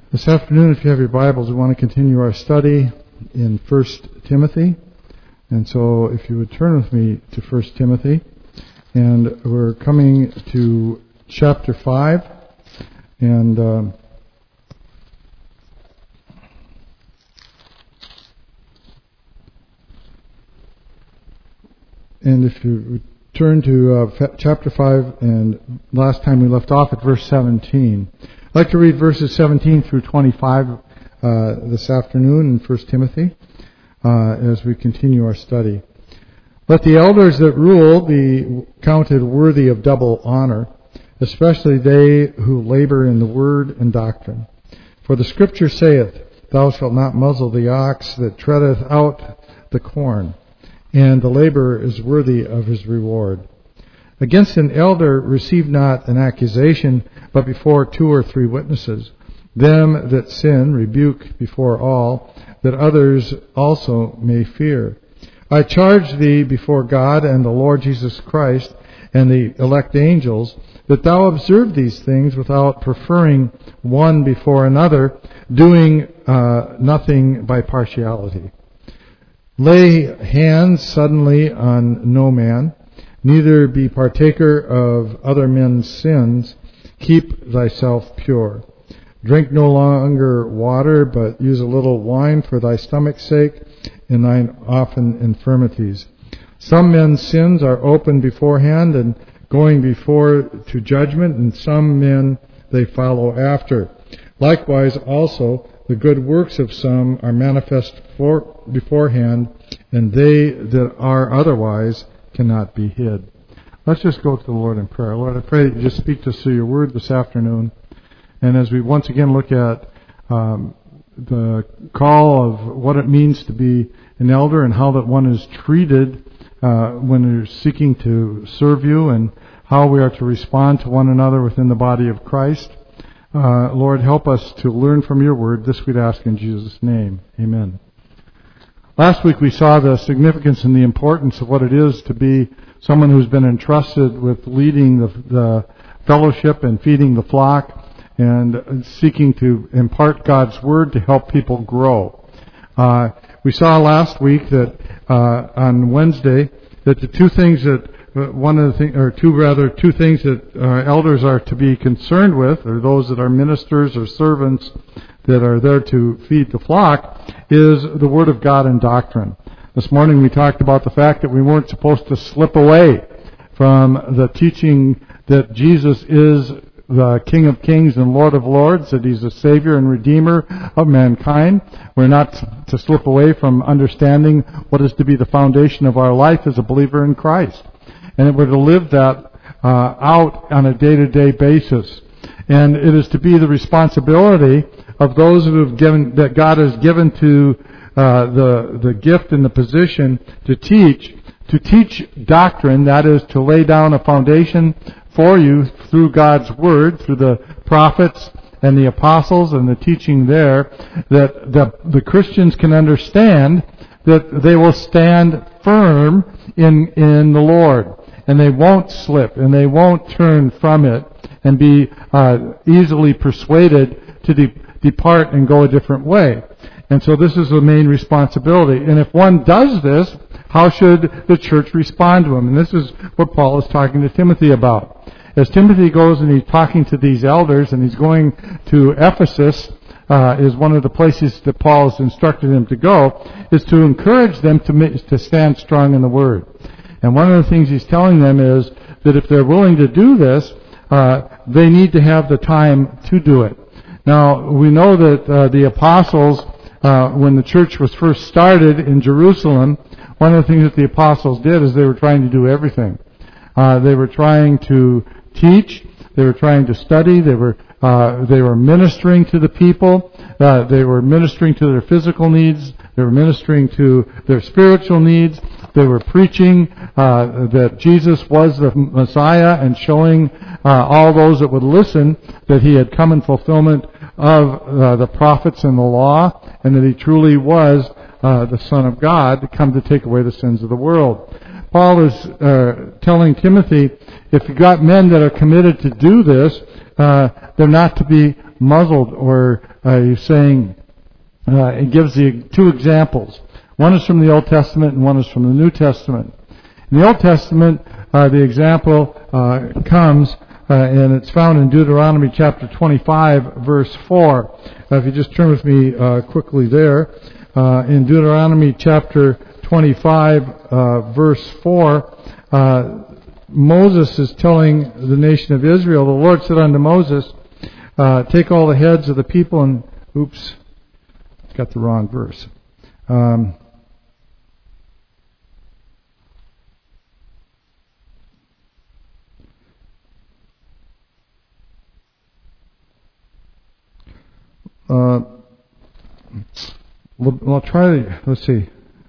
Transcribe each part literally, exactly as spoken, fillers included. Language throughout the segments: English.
This afternoon, if you have your Bibles, we want to continue our study in First Timothy. And so if you would turn with me to First Timothy. And we're coming to chapter five. And um, and if you would turn to uh, chapter five, and last time we left off at verse seventeen. I'd like to read verses seventeen through twenty-five uh, this afternoon in First Timothy uh, as we continue our study. Let the elders that rule be counted worthy of double honor, especially they who labor in the word and doctrine. For the Scripture saith, Thou shalt not muzzle the ox that treadeth out the corn, and the laborer is worthy of his reward. Against an elder receive not an accusation, but before two or three witnesses. Them that sin rebuke before all, that others also may fear. I charge thee before God and the Lord Jesus Christ and the elect angels, that thou observe these things without preferring one before another, doing uh, nothing by partiality. Lay hands suddenly on no man, neither be partaker of other men's sins. Keep thyself pure. Drink no longer water, but use a little wine for thy stomach's sake, in thine often infirmities. Some men's sins are open beforehand, and going before to judgment, and some men they follow after. Likewise also the good works of some are manifest for, beforehand, and they that are otherwise cannot be hid. Let's just go to the Lord in prayer. Lord, I pray that you just speak to us through your word this afternoon. And as we once again look at um, the call of what it means to be an elder and how that one is treated uh, when they're seeking to serve you, and how we are to respond to one another within the body of Christ, uh, Lord, help us to learn from your word. This we'd ask in Jesus' name. Amen. Last week we saw the significance and the importance of what it is to be someone who's been entrusted with leading the, the fellowship and feeding the flock and seeking to impart God's word to help people grow. Uh, we saw last week that uh, on Wednesday that the two things that uh, one of the thing, or two rather two things that uh, elders are to be concerned with, or those that are ministers or servants that are there to feed the flock, is the Word of God and doctrine. This morning we talked about the fact that we weren't supposed to slip away from the teaching that Jesus is the King of Kings and Lord of Lords, that He's the Savior and Redeemer of mankind. We're not to slip away from understanding what is to be the foundation of our life as a believer in Christ. And that we're to live that uh, out on a day-to-day basis. And it is to be the responsibility of those who have given, that God has given to uh, the the gift and the position to teach, to teach doctrine, that is, to lay down a foundation for you through God's Word, through the prophets and the apostles and the teaching there, that the, the Christians can understand that they will stand firm in in the Lord, and they won't slip, and they won't turn from it and be uh, easily persuaded to de- depart and go a different way. And so this is the main responsibility. And if one does this, how should the church respond to him? And this is what Paul is talking to Timothy about. As Timothy goes and he's talking to these elders, and he's going to Ephesus, uh, is one of the places that Paul has instructed him to go, is to encourage them to, to stand strong in the Word. And one of the things he's telling them is that if they're willing to do this, uh, they need to have the time to do it. Now, we know that uh, the apostles, uh, when the church was first started in Jerusalem, one of the things that the apostles did is they were trying to do everything. Uh, they were trying to teach, they were trying to study, they were uh, they were ministering to the people, uh, they were ministering to their physical needs, they were ministering to their spiritual needs, they were preaching uh, that Jesus was the Messiah and showing uh, all those that would listen that He had come in fulfillment of uh, the prophets and the law, and that He truly was uh, the Son of God to come to take away the sins of the world. Paul is uh, telling Timothy, if you've got men that are committed to do this, uh, they're not to be muzzled, or uh, he's saying, uh, it gives the two examples. One is from the Old Testament and one is from the New Testament. In the Old Testament, uh, the example uh, comes, uh, and it's found in Deuteronomy chapter twenty-five, verse four. Uh, if you just turn with me uh, quickly there. Uh, in Deuteronomy chapter twenty-five, uh, verse four, uh, Moses is telling the nation of Israel, the Lord said unto Moses, uh, take all the heads of the people and, oops, got the wrong verse. Um, uh, well, try, let's see.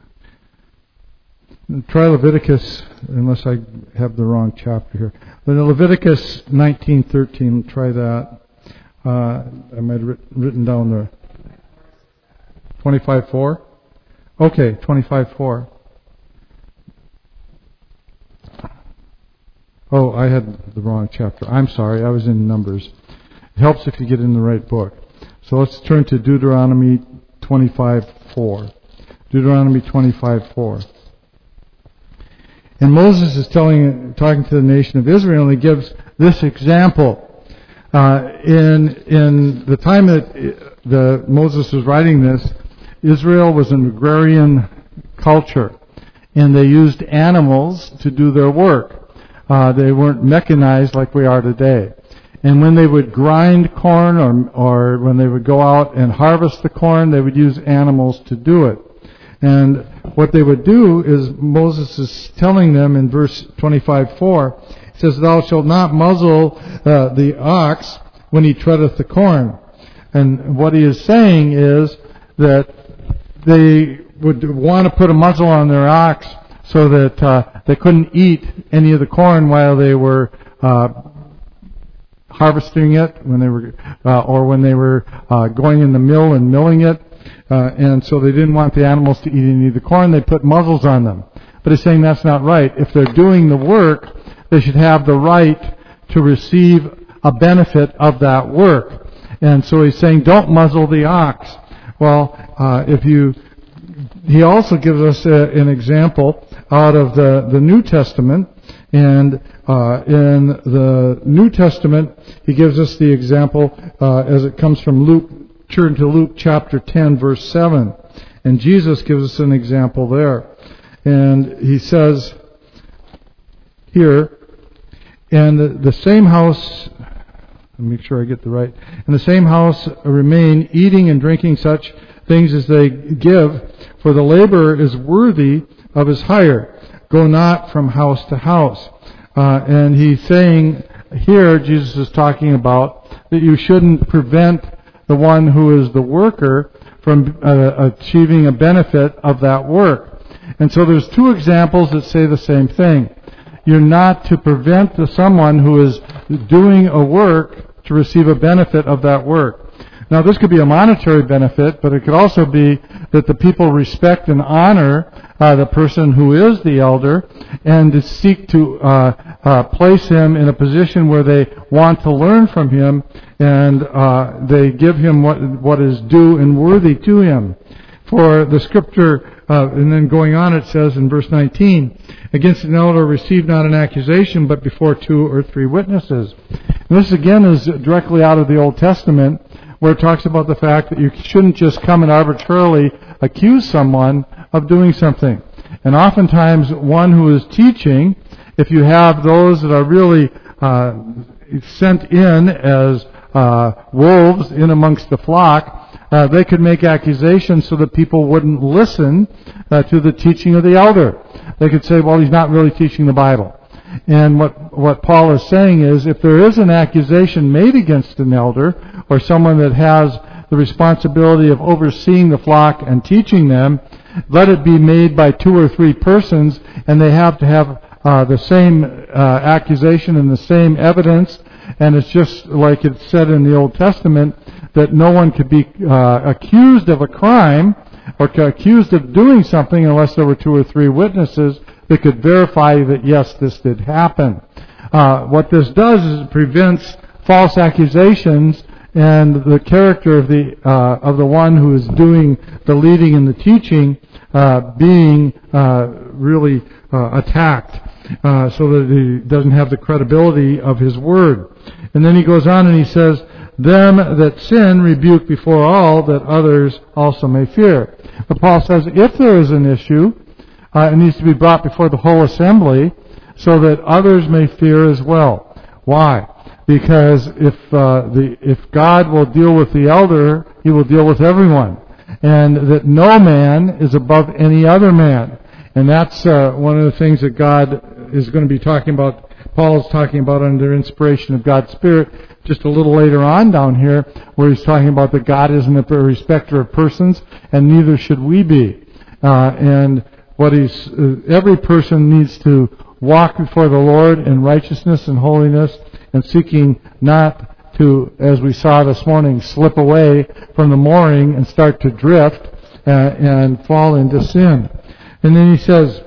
Try Leviticus, unless I have the wrong chapter here. But in Leviticus nineteen thirteen, try that. Uh, I might have written down the twenty-five four. Okay, twenty-five four. Oh, I had the wrong chapter. I'm sorry, I was in Numbers. It helps if you get in the right book. So let's turn to Deuteronomy twenty-five four. Deuteronomy twenty-five four. And Moses is telling, talking to the nation of Israel, and he gives this example. Uh, in in the time that the Moses was writing this, Israel was an agrarian culture, and they used animals to do their work. Uh, they weren't mechanized like we are today. And when they would grind corn, or or when they would go out and harvest the corn, they would use animals to do it. And what they would do is, Moses is telling them in verse twenty-five four, it says, thou shalt not muzzle uh, the ox when he treadeth the corn. And what he is saying is that they would want to put a muzzle on their ox so that uh, they couldn't eat any of the corn while they were uh, harvesting it, when they were, uh, or when they were uh, going in the mill and milling it. Uh, and so they didn't want the animals to eat any of the corn. They put muzzles on them. But he's saying that's not right. If they're doing the work, they should have the right to receive a benefit of that work. And so he's saying, don't muzzle the ox. Well, uh, if you, he also gives us a, an example out of the, the New Testament. And uh, in the New Testament, he gives us the example uh, as it comes from Luke. Turn to Luke chapter ten, verse seven. And Jesus gives us an example there. And he says here, and the, the same house, let me make sure I get the right, in the same house remain eating and drinking such things as they give, for the laborer is worthy of his hire. Go not from house to house. Uh, and he's saying here, Jesus is talking about that you shouldn't prevent the one who is the worker from uh, achieving a benefit of that work. And so there's two examples that say the same thing. You're not to prevent the, someone who is doing a work to receive a benefit of that work. Now this could be a monetary benefit, but it could also be that the people respect and honor uh, the person who is the elder, and to seek to uh, uh, place him in a position where they want to learn from him, and uh, they give him what what is due and worthy to him. For the scripture, uh, and then going on, it says in verse nineteen, against an elder receive not an accusation, but before two or three witnesses. And this again is directly out of the Old Testament, where it talks about the fact that you shouldn't just come and arbitrarily accuse someone of doing something. And oftentimes one who is teaching, if you have those that are really uh, sent in as uh, wolves in amongst the flock, uh, they could make accusations so that people wouldn't listen uh, to the teaching of the elder. They could say, well, he's not really teaching the Bible. And what what Paul is saying is, if there is an accusation made against an elder or someone that has the responsibility of overseeing the flock and teaching them, let it be made by two or three persons, and they have to have uh, the same uh, accusation and the same evidence. And it's just like it said in the Old Testament, that no one could be uh, accused of a crime or accused of doing something unless there were two or three witnesses that could verify that, yes, this did happen. Uh, what this does is it prevents false accusations and the character of the uh, of the one who is doing the leading and the teaching uh, being uh, really uh, attacked, uh, so that he doesn't have the credibility of his word. And then he goes on and he says, "Them that sin rebuke before all, that others also may fear." But Paul says, if there is an issue, uh, it needs to be brought before the whole assembly, so that others may fear as well. Why? Because if uh, the if God will deal with the elder, He will deal with everyone, and that no man is above any other man. And that's uh, one of the things that God is going to be talking about. Paul is talking about under inspiration of God's Spirit just a little later on down here, where he's talking about that God isn't a respecter of persons, and neither should we be. Uh, and what he's uh, every person needs to walk before the Lord in righteousness and holiness, and seeking not to, as we saw this morning, slip away from the mooring and start to drift uh, and fall into sin. And then he says,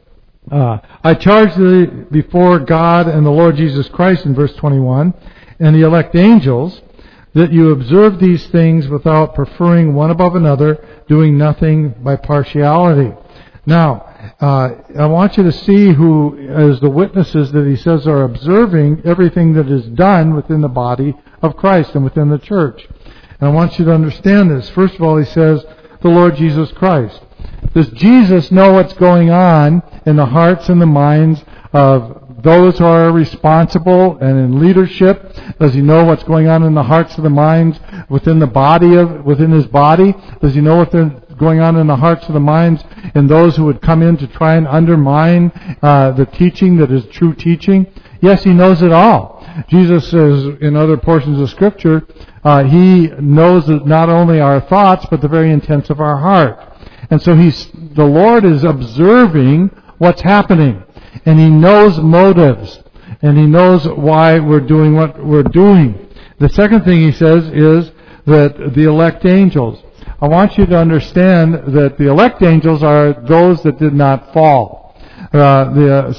uh, I charge thee before God and the Lord Jesus Christ, in verse twenty-one, and the elect angels, that you observe these things without preferring one above another, doing nothing by partiality. Now, uh, I want you to see who, as the witnesses that he says are observing everything that is done within the body of Christ and within the church. And I want you to understand this. First of all, he says, the Lord Jesus Christ. Does Jesus know what's going on in the hearts and the minds of those who are responsible and in leadership? Does he know what's going on in the hearts and the minds within the body of within his body? Does he know what's going on in the hearts and the minds in those who would come in to try and undermine uh, the teaching that is true teaching? Yes, he knows it all. Jesus says in other portions of Scripture, uh, he knows not only our thoughts but the very intents of our heart. And so he's the Lord is observing what's happening, and he knows motives, and he knows why we're doing what we're doing. The second thing he says is that the elect angels. I want you to understand that the elect angels are those that did not fall. Uh, the,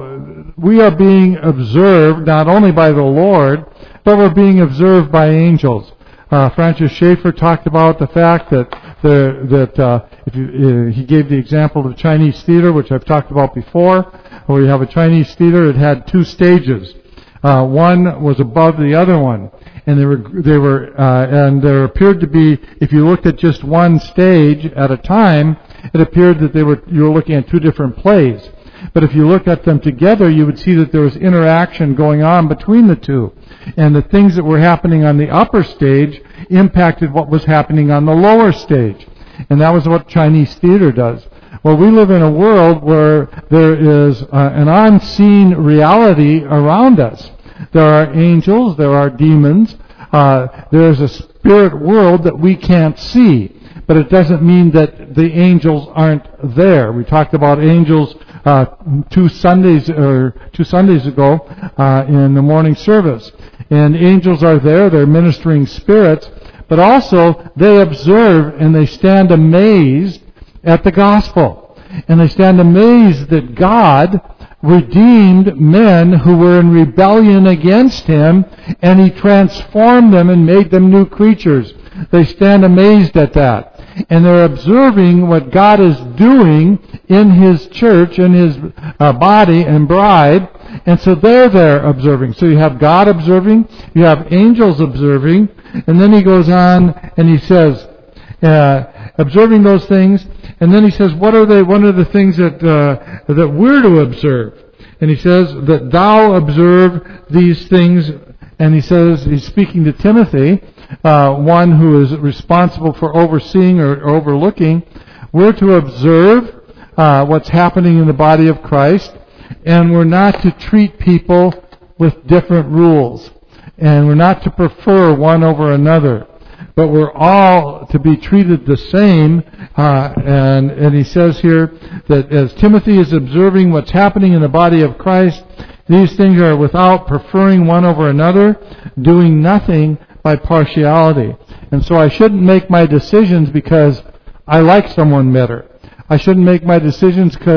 so we are being observed not only by the Lord, but we're being observed by angels. Uh, Francis Schaeffer talked about the fact that the, that uh, if you, uh, he gave the example of the Chinese theater, which I've talked about before, where you have a Chinese theater. It had two stages. Uh, one was above the other one, and they were they were uh, and there appeared to be, if you looked at just one stage at a time, it appeared that they were you were looking at two different plays. But if you look at them together, you would see that there was interaction going on between the two. And the things that were happening on the upper stage impacted what was happening on the lower stage. And that was what Chinese theater does. Well, we live in a world where there is uh, an unseen reality around us. There are angels, there are demons, uh, there is a spirit world that we can't see. But it doesn't mean that the angels aren't there. We talked about angels uh, two Sundays or two Sundays ago uh, in the morning service. And angels are there, they're ministering spirits, but also they observe and they stand amazed at the gospel. And they stand amazed that God redeemed men who were in rebellion against Him, and He transformed them and made them new creatures. They stand amazed at that. And they're observing what God is doing in His church, in His uh, body and bride. And so they're there observing. So you have God observing, you have angels observing, and then he goes on and he says, uh, observing those things, and then he says, what are they? What are the things that uh, that we're to observe? And he says that thou observe these things. And he says he's speaking to Timothy, uh, one who is responsible for overseeing or overlooking. We're to observe uh, what's happening in the body of Christ, and we're not to treat people with different rules, and we're not to prefer one over another, but we're all to be treated the same. Uh, and, and he says here that as Timothy is observing what's happening in the body of Christ, these things are without preferring one over another, doing nothing by partiality. And so I shouldn't make my decisions because I like someone better. I shouldn't make my decisions because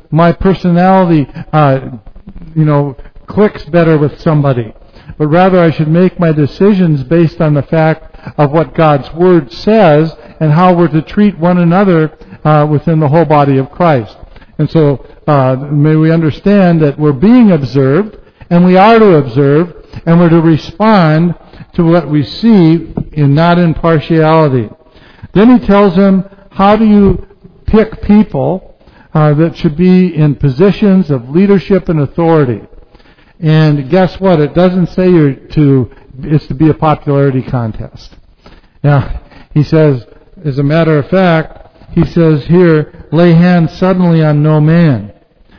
my personality, uh, you know, clicks better with somebody. But rather I should make my decisions based on the fact of what God's Word says and how we're to treat one another uh, within the whole body of Christ. And so uh, may we understand that we're being observed, and we are to observe, and we're to respond to what we see in not in partiality. Then he tells him, how do you pick people uh, that should be in positions of leadership and authority? And guess what? It doesn't say you're to, it's to be a popularity contest. Now, he says, as a matter of fact, he says here, lay hands suddenly on no man.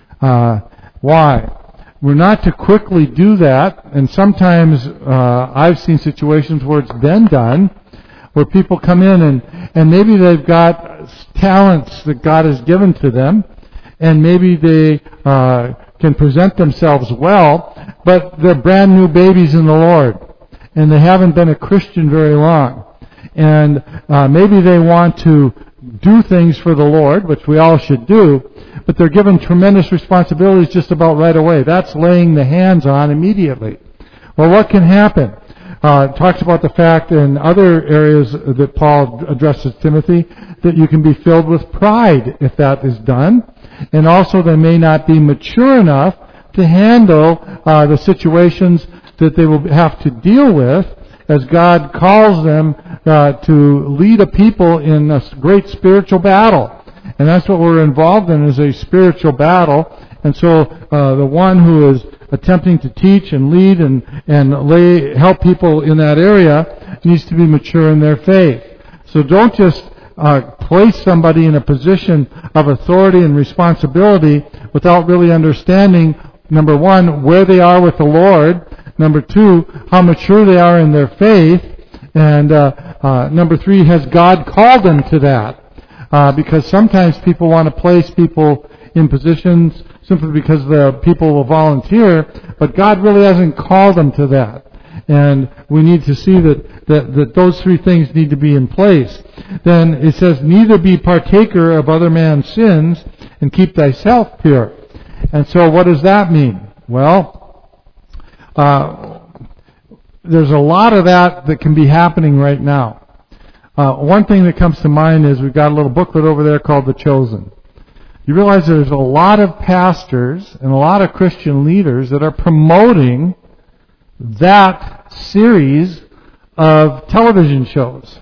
Uh, why? We're not to quickly do that, and sometimes uh, I've seen situations where it's been done, where people come in and, and maybe they've got talents that God has given to them, and maybe they uh, can present themselves well, but they're brand new babies in the Lord, and they haven't been a Christian very long. And uh, maybe they want to do things for the Lord, which we all should do, but they're given tremendous responsibilities just about right away. That's laying the hands on immediately. Well, what can happen? Uh, it talks about the fact in other areas that Paul addresses Timothy that you can be filled with pride if that is done. And also they may not be mature enough to handle uh, the situations that they will have to deal with as God calls them uh, to lead a people in a great spiritual battle. And that's what we're involved in, is a spiritual battle. And so uh, the one who is attempting to teach and lead and, and lay, help people in that area needs to be mature in their faith. So don't just uh, place somebody in a position of authority and responsibility without really understanding, number one, where they are with the Lord, number two, how mature they are in their faith, and uh, uh, number three, has God called them to that? Uh, because sometimes people want to place people in positions simply because the people will volunteer, but God really hasn't called them to that. And we need to see that, that, that those three things need to be in place. Then it says, neither be partaker of other man's sins, and keep thyself pure. And so what does that mean? Well, uh, there's a lot of that that can be happening right now. Uh, one thing that comes to mind is we've got a little booklet over there called The Chosen. You realize there's a lot of pastors and a lot of Christian leaders that are promoting that series of television shows.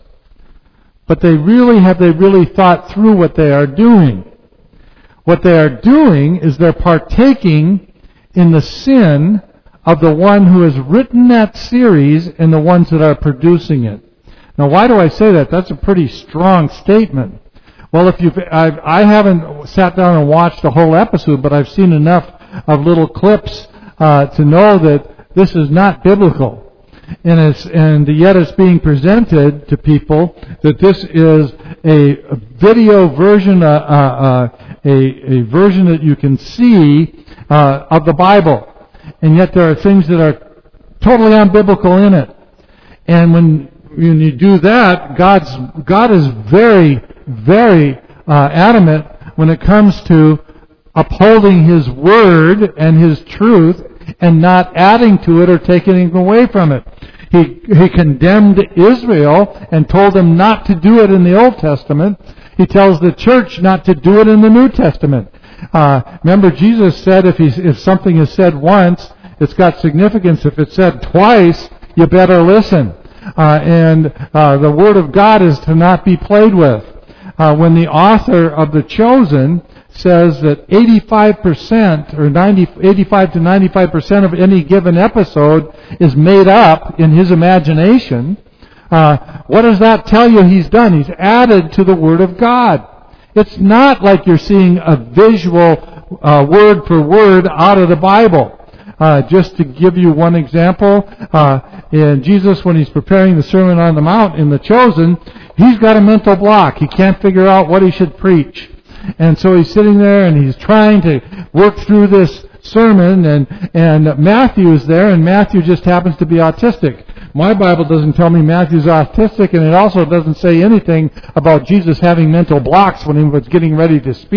But they really, have they really thought through what they are doing? What they are doing is they're partaking in the sin of the one who has written that series and the ones that are producing it. Now, why do I say that? That's a pretty strong statement. Well, if you've, I've, I haven't sat down and watched a whole episode, but I've seen enough of little clips uh, to know that this is not biblical. And, it's, and yet it's being presented to people that this is a, a video version, uh, uh, a, a version that you can see uh, of the Bible. And yet there are things that are totally unbiblical in it. And when, when you do that, God's, God is very, very uh, adamant when it comes to upholding His Word and His truth and not adding to it or taking away from it. He, he condemned Israel and told them not to do it in the Old Testament. He tells the church not to do it in the New Testament. Uh, remember, Jesus said if, he, if something is said once, it's got significance. If it's said twice, you better listen. Uh, and uh, the Word of God is to not be played with. Uh, when the author of The Chosen says that eighty-five percent or ninety, eighty-five to ninety-five percent of any given episode is made up in his imagination, uh, what does that tell you he's done? He's added to the Word of God. It's not like you're seeing a visual uh, word for word out of the Bible. Uh, just to give you one example, uh, in Jesus, when he's preparing the Sermon on the Mount in The Chosen, he's got a mental block. He can't figure out what he should preach. And so he's sitting there and he's trying to work through this sermon, and, and Matthew is there, and Matthew just happens to be autistic. My Bible doesn't tell me Matthew's autistic, and it also doesn't say anything about Jesus having mental blocks when he was getting ready to speak.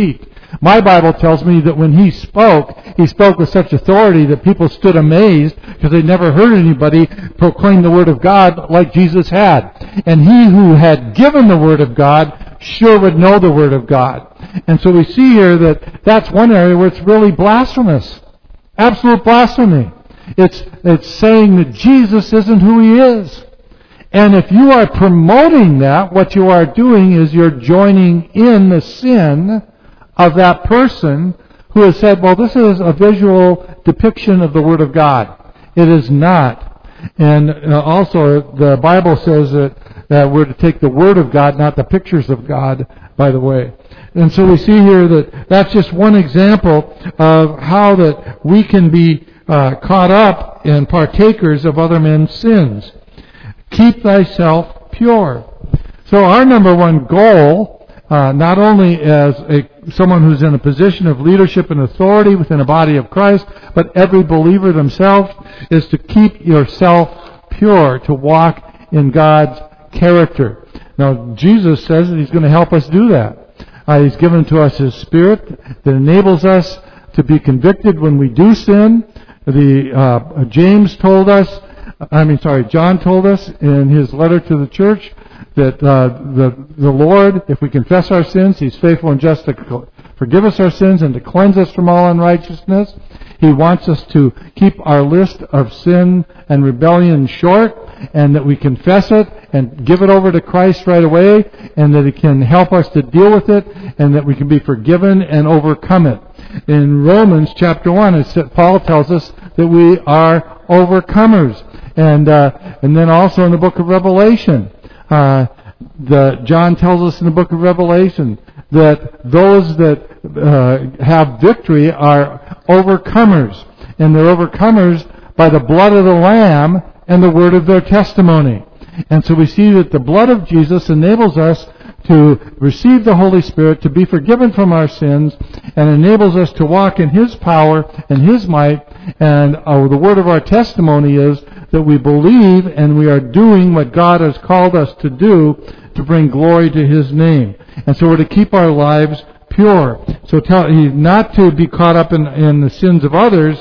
My Bible tells me that when he spoke, he spoke with such authority that people stood amazed because they'd never heard anybody proclaim the Word of God like Jesus had. And he who had given the Word of God sure would know the Word of God. And so we see here that that's one area where it's really blasphemous. Absolute blasphemy. It's, it's saying that Jesus isn't who he is. And if you are promoting that, what you are doing is you're joining in the sin of that person who has said, well, this is a visual depiction of the Word of God. It is not. And uh, also, the Bible says that, that we're to take the Word of God, not the pictures of God, by the way. And so we see here that that's just one example of how that we can be uh, caught up and partakers of other men's sins. Keep thyself pure. So our number one goal, uh, not only as a someone who's in a position of leadership and authority within a body of Christ, but every believer themselves, is to keep yourself pure, to walk in God's character. Now, Jesus says that he's going to help us do that. Uh, he's given to us his Spirit that enables us to be convicted when we do sin. The uh, James told us, I mean, sorry, John told us in his letter to the church that uh, the the Lord, if we confess our sins, he's faithful and just to forgive us our sins and to cleanse us from all unrighteousness. He wants us to keep our list of sin and rebellion short, and that we confess it and give it over to Christ right away, and that he can help us to deal with it, and that we can be forgiven and overcome it. In Romans chapter one, it's, Paul tells us that we are overcomers. And uh, and then also in the book of Revelation, uh, the John tells us in the book of Revelation that those that uh, have victory are overcomers, and they're overcomers by the blood of the Lamb and the word of their testimony. And so we see that the blood of Jesus enables us to receive the Holy Spirit, to be forgiven from our sins, and enables us to walk in his power and his might. And uh, the word of our testimony is that we believe and we are doing what God has called us to do to bring glory to his name. And so we're to keep our lives pure. So tell, not to be caught up in, in the sins of others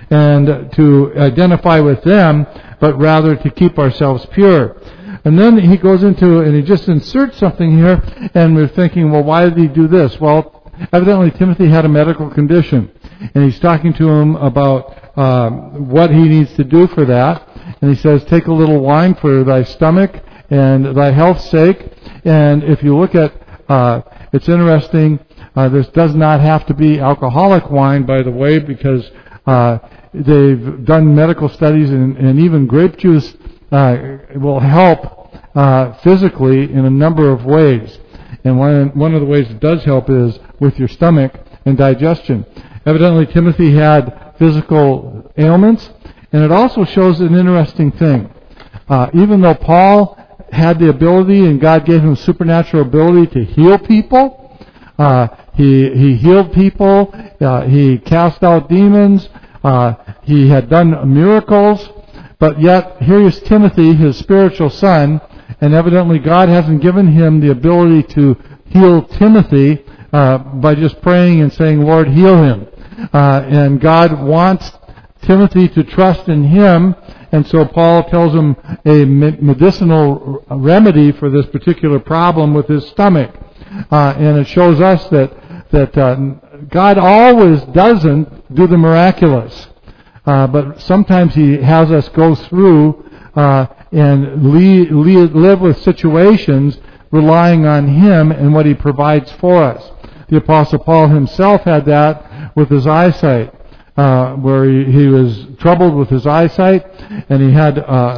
and to identify with them, but rather to keep ourselves pure. And then he goes into, and he just inserts something here, and we're thinking, well, why did he do this? Well, evidently Timothy had a medical condition, and he's talking to him about um, what he needs to do for that. And he says, take a little wine for thy stomach and thy health's sake. And if you look at, uh, it's interesting, uh, this does not have to be alcoholic wine, by the way, because uh, they've done medical studies, and, and even grape juice uh, will help uh, physically in a number of ways. And one, one of the ways it does help is with your stomach and digestion. Evidently, Timothy had physical ailments. And it also shows an interesting thing. Uh, even though Paul had the ability, and God gave him supernatural ability to heal people, uh, he he healed people, uh, he cast out demons, uh, he had done miracles, but yet here is Timothy, his spiritual son, and evidently God hasn't given him the ability to heal Timothy uh, by just praying and saying, Lord, heal him. Uh, and God wants Timothy to trust in him, and so Paul tells him a medicinal remedy for this particular problem with his stomach. Uh, and it shows us that that uh, God always doesn't do the miraculous, uh, but sometimes he has us go through uh, and lead, lead, live with situations relying on him and what he provides for us. The Apostle Paul himself had that with his eyesight. Uh, where he, he was troubled with his eyesight, and he had uh,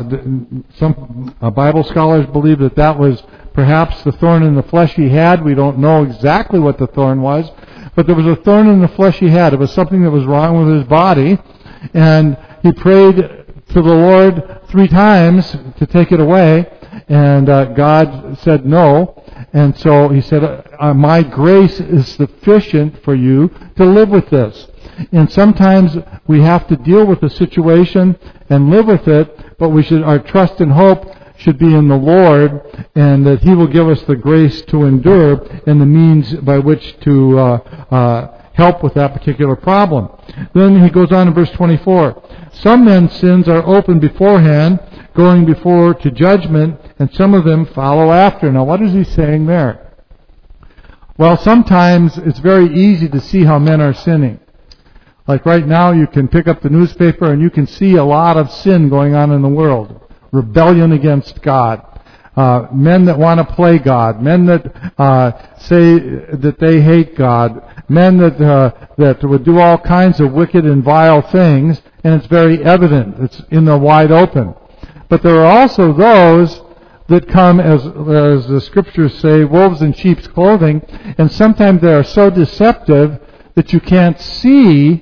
some uh, Bible scholars believe that that was perhaps the thorn in the flesh he had. We don't know exactly what the thorn was, but there was a thorn in the flesh he had. It was something that was wrong with his body, and he prayed to the Lord three times to take it away, and uh, God said no. And so he said, uh, my grace is sufficient for you to live with this. And sometimes we have to deal with the situation and live with it, but we should, our trust and hope should be in the Lord, and that He will give us the grace to endure and the means by which to uh, uh, help with that particular problem. Then he goes on in verse twenty-four. Some men's sins are open beforehand, going before to judgment, and some of them follow after. Now, what is he saying there? Well, sometimes it's very easy to see how men are sinning. Like right now, you can pick up the newspaper and you can see a lot of sin going on in the world. Rebellion against God. Uh, men that want to play God. Men that uh, say that they hate God. Men that uh, that would do all kinds of wicked and vile things, and it's very evident. It's in the wide open. But there are also those that come, as, as the Scriptures say, wolves in sheep's clothing, and sometimes they are so deceptive that you can't see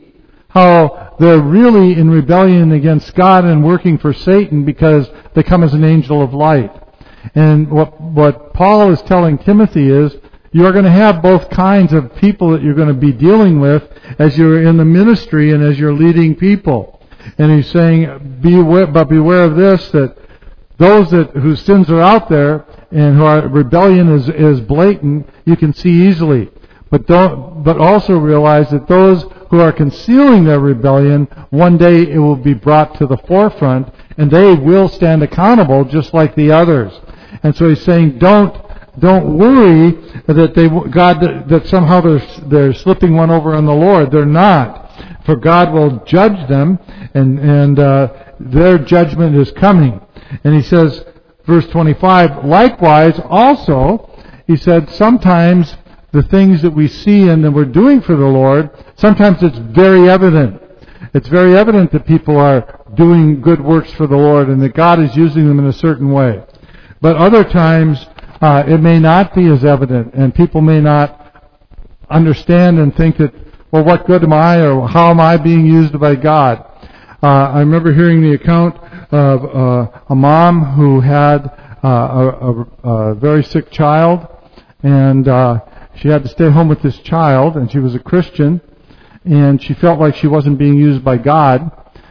how they're really in rebellion against God and working for Satan because they come as an angel of light. And what what Paul is telling Timothy is, you're going to have both kinds of people that you're going to be dealing with as you're in the ministry and as you're leading people. And he's saying, beware, but beware of this, that those that whose sins are out there and who are rebellion is, is blatant, you can see easily. But don't, but also realize that those who are concealing their rebellion, one day it will be brought to the forefront, and they will stand accountable just like the others. And so he's saying, don't don't worry that they God that, that somehow they're they're slipping one over on the Lord. They're not, for God will judge them, and and uh, their judgment is coming. And he says, verse twenty-five, likewise also, he said, sometimes the things that we see and that we're doing for the Lord, sometimes it's very evident. It's very evident that people are doing good works for the Lord and that God is using them in a certain way. But other times, uh, it may not be as evident, and people may not understand and think that, well, what good am I, or how am I being used by God? Uh, I remember hearing the account of uh, a mom who had uh, a, a, a very sick child, and uh, she had to stay home with this child, and she was a Christian, and she felt like she wasn't being used by God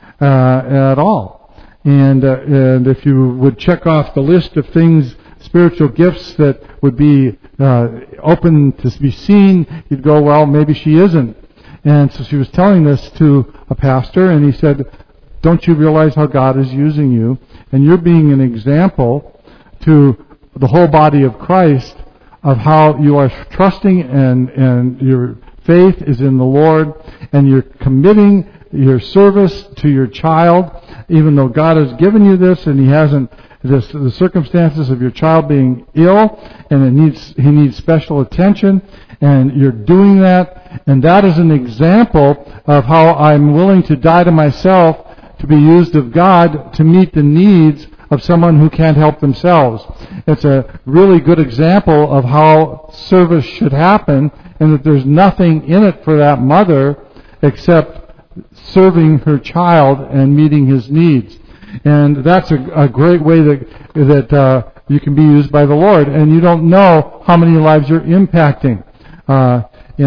uh, at all. And, uh, and if you would check off the list of things, spiritual gifts that would be uh, open to be seen, you'd go, well, maybe she isn't. And so she was telling this to a pastor, and he said, don't you realize how God is using you? And you're being an example to the whole body of Christ of how you are trusting and, and your faith is in the Lord, and you're committing your service to your child, even though God has given you this and He hasn't, this, the circumstances of your child being ill, and it needs he needs special attention, and you're doing that, and that is an example of how I'm willing to die to myself to be used of God to meet the needs of someone who can't help themselves. It's a really good example of how service should happen, and that there's nothing in it for that mother except serving her child and meeting his needs. And that's a, a great way that that uh, you can be used by the Lord, and you don't know how many lives you're impacting. Uh,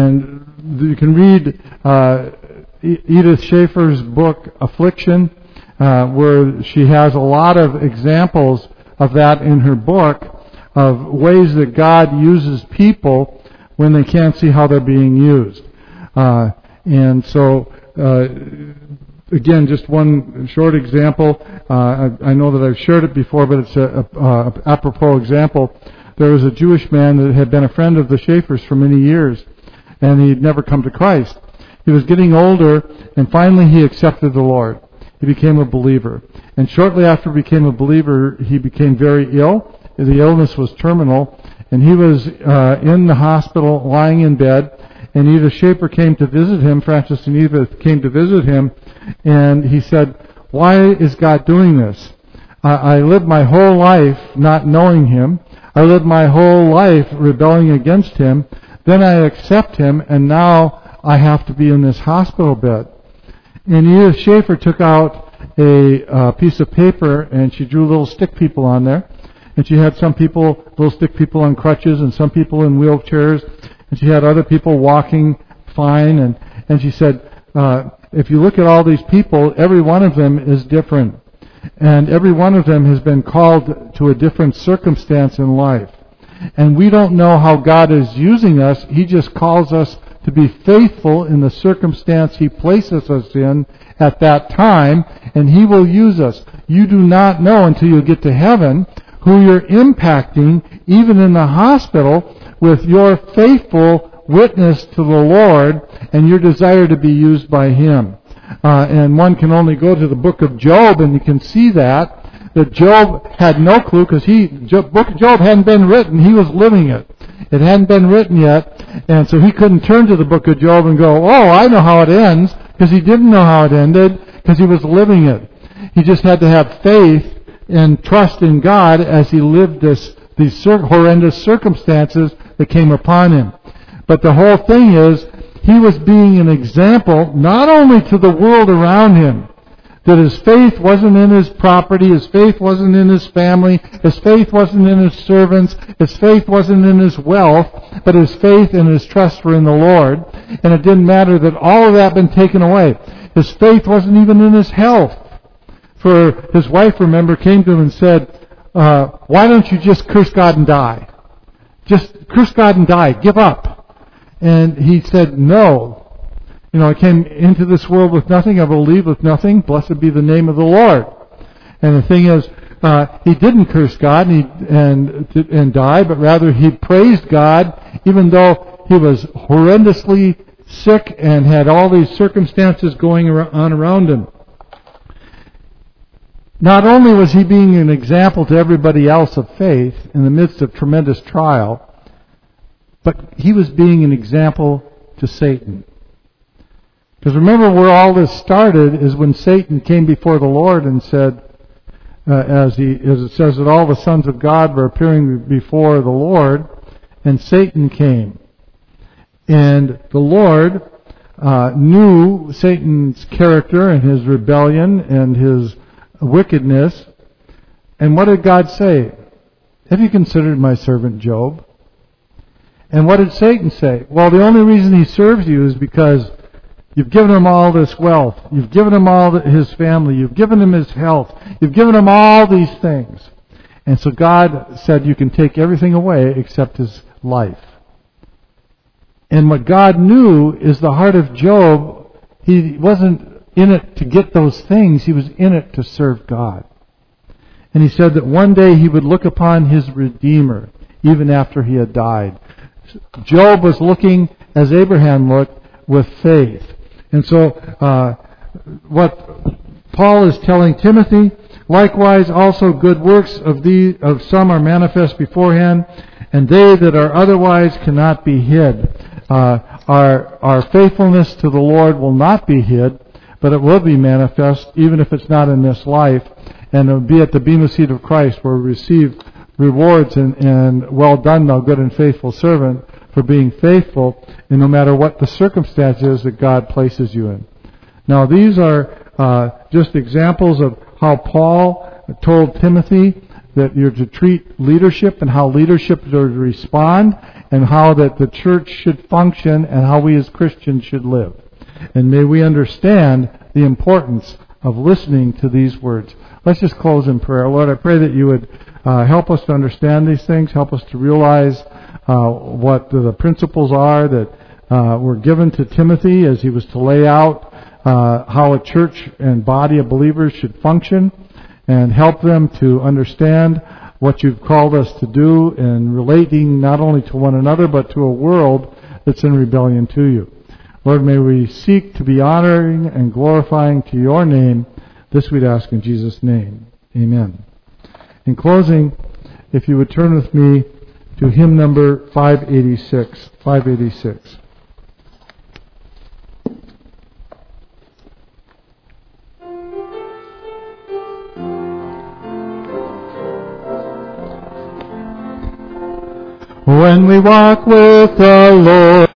and you can read uh, Edith Schaefer's book, Affliction, uh, where she has a lot of examples of that in her book, of ways that God uses people when they can't see how they're being used. Uh, and so, uh, again, just one short example. Uh, I, I know that I've shared it before, but it's a, a, a apropos example. There was a Jewish man that had been a friend of the Schaefers for many years, and he'd never come to Christ. He was getting older, and finally he accepted the Lord. He became a believer. And shortly after he became a believer, he became very ill. The illness was terminal, and he was uh, in the hospital, lying in bed, and Edith Schaefer came to visit him, Francis and Edith came to visit him, and he said, why is God doing this? I, I lived my whole life not knowing Him. I lived my whole life rebelling against Him. Then I accept Him, and now I have to be in this hospital bed. And Edith Schaefer took out a uh, piece of paper, and she drew little stick people on there. And she had some people, little stick people on crutches, and some people in wheelchairs. And she had other people walking fine. And, and she said, uh, if you look at all these people, every one of them is different. And every one of them has been called to a different circumstance in life. And we don't know how God is using us. He just calls us to be faithful in the circumstance He places us in at that time, and He will use us. You do not know until you get to heaven who you're impacting, even in the hospital, with your faithful witness to the Lord and your desire to be used by Him. Uh, and one can only go to the book of Job, and you can see that, that Job had no clue, because he, the book of Job hadn't been written. He was living it. It hadn't been written yet, and so he couldn't turn to the book of Job and go, oh, I know how it ends, because he didn't know how it ended, because he was living it. He just had to have faith and trust in God as he lived this, these horrendous circumstances that came upon him. But the whole thing is, he was being an example not only to the world around him, that his faith wasn't in his property, his faith wasn't in his family, his faith wasn't in his servants, his faith wasn't in his wealth, but his faith and his trust were in the Lord. And it didn't matter that all of that had been taken away. His faith wasn't even in his health. For his wife, remember, came to him and said, uh, why don't you just curse God and die? Just curse God and die. Give up. And he said, no. You know, I came into this world with nothing. I will leave with nothing. Blessed be the name of the Lord. And the thing is, uh, he didn't curse God and, he, and, and die, but rather he praised God, even though he was horrendously sick and had all these circumstances going on around him. Not only was he being an example to everybody else of faith in the midst of tremendous trial, but he was being an example to Satan. Because remember where all this started is when Satan came before the Lord and said, uh, as, he, as it says that all the sons of God were appearing before the Lord, and Satan came. And the Lord uh, knew Satan's character and his rebellion and his wickedness. And what did God say? Have you considered my servant Job? And what did Satan say? Well, the only reason he serves you is because you've given him all this wealth. You've given him all his family. You've given him his health. You've given him all these things. And so God said you can take everything away except his life. And what God knew is the heart of Job. He wasn't in it to get those things. He was in it to serve God. And he said that one day he would look upon his Redeemer, even after he had died. Job was looking as Abraham looked, with faith. And so uh, what Paul is telling Timothy, likewise also good works of these of some are manifest beforehand, and they that are otherwise cannot be hid. Uh, our our faithfulness to the Lord will not be hid, but it will be manifest, even if it's not in this life, and it will be at the bema seat of Christ, where we receive rewards and, and well done, thou good and faithful servant, for being faithful, and no matter what the circumstances that God places you in. Now, these are uh, just examples of how Paul told Timothy that you're to treat leadership and how leadership is to respond, and how that the church should function and how we as Christians should live. And may we understand the importance of listening to these words. Let's just close in prayer. Lord, I pray that you would uh, help us to understand these things, help us to realize uh, what the principles are that uh, were given to Timothy as he was to lay out uh, how a church and body of believers should function, and help them to understand what you've called us to do in relating not only to one another but to a world that's in rebellion to you. Lord, may we seek to be honoring and glorifying to your name. This we'd ask in Jesus' name. Amen. In closing, if you would turn with me to hymn number five eighty-six. five eighty-six. When we walk with the Lord,